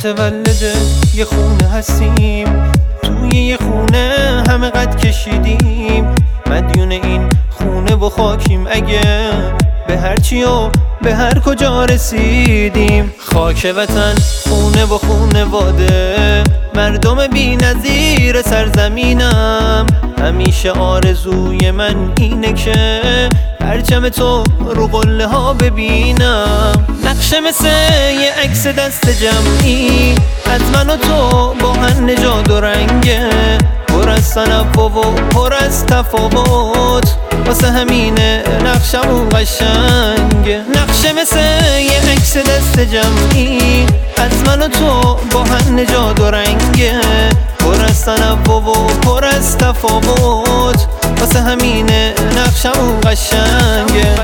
متولد یه خونه هستیم، توی یه خونه همه قد کشیدیم، مدیون این خونه و خاکیم اگه به هر چی و به هر کجا رسیدیم. خاک وطن، خونه و خونواده، مردم بی نظیر سرزمینم. همیشه آرزوی من اینه که پرچم تو رو قله ها ببینم. نقشه مثل یه عکس دست جمعی از من و تو با هر نژاد و رنگه، پر از تنوع و پر از تفاوت، واسه همینه نقشمون قشنگه. نقشه مثل یه عکس دست جمعی از من و تو با هر نژاد و رنگه، پر از تنوع و پر از تفاوت، واسه همینه نقشمون قشنگه.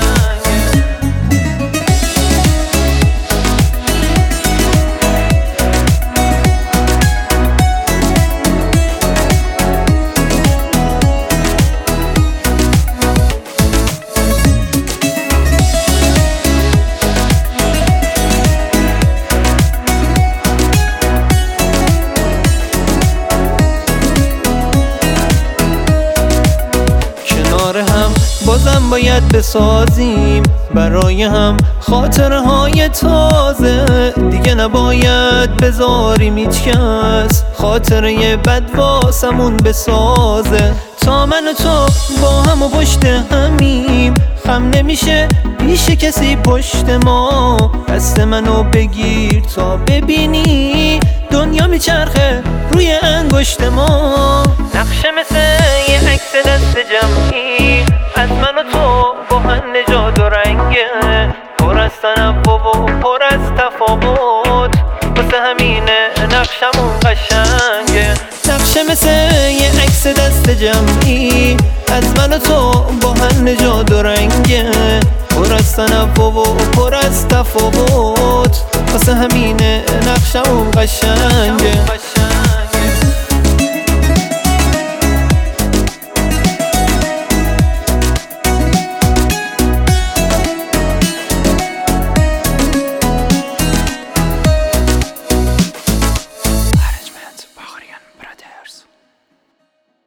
بازم باید بسازیم برای هم خاطره های تازه، دیگه نباید بذاریم هیچ کس خاطره بد واسمون بسازه. تا من و تو با هم و پشت همیم، خم نمیشه پیش کسی پشت ما. دست منو بگیر تا ببینی دنیا میچرخه روی انگشت ما. نقشه مثل یه عکس دست جمعی از من و تو با هر نژاد و رنگه، پر از تنوع و پر از تفاوت، واسه همینه نقشمون قشنگه. نقشه مثل یه عکس دست جمعی از من و تو با هر نژاد و رنگه، پر از تنوع و پر از تفاوت، واسه همینه نقشمون قشنگه.